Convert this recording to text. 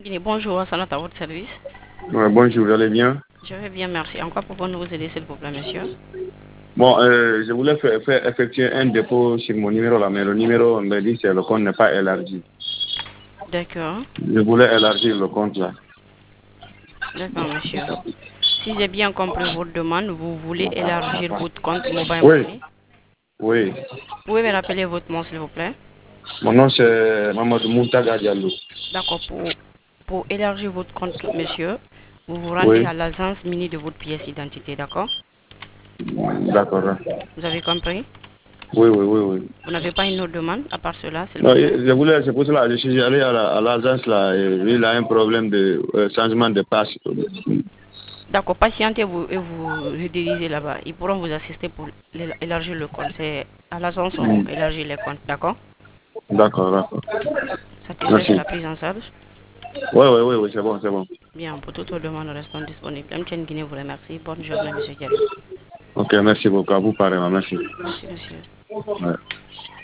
Bonjour, Sanat à votre service. Ouais, bonjour, vous allez bien? Je vais bien, merci. En quoi pouvons-nous vous aider, s'il vous plaît, monsieur? Bon, je voulais faire effectuer un dépôt sur mon numéro là, mais le numéro, on me dit que le compte n'est pas élargi. D'accord. Je voulais élargir le compte là. D'accord, monsieur. Si j'ai bien compris votre demande, vous voulez élargir votre compte Mobile Oui, Money. oui. Pouvez me rappeler votre nom, s'il vous plaît? Mon nom c'est Mamadou Moutaga Diallo. D'accord. Pour élargir votre compte, monsieur, vous vous rendez Oui, à l'agence mini de votre pièce d'identité, d'accord? d'accord, hein. Vous avez compris? Oui, oui, oui, oui. Vous n'avez pas une autre demande à part cela, s'il vous Non, plaît? c'est pour cela, je suis allé à l'agence là, et lui, il a un problème de changement de passe. D'accord, patientez-vous et vous redirigez là-bas. Ils pourront vous assister pour élargir le compte. C'est à l'agence on élargit les comptes, d'accord? D'accord, d'accord. Satisfait de Merci. la prise en charge? Oui, oui, oui, oui, c'est bon, c'est bon. Bien, pour toute demande, nous restons disponibles. MTN Guinée vous remercie. Bonne journée, monsieur Diallo. Ok, merci beaucoup. À vous, pareil, merci. Merci, monsieur. Ouais.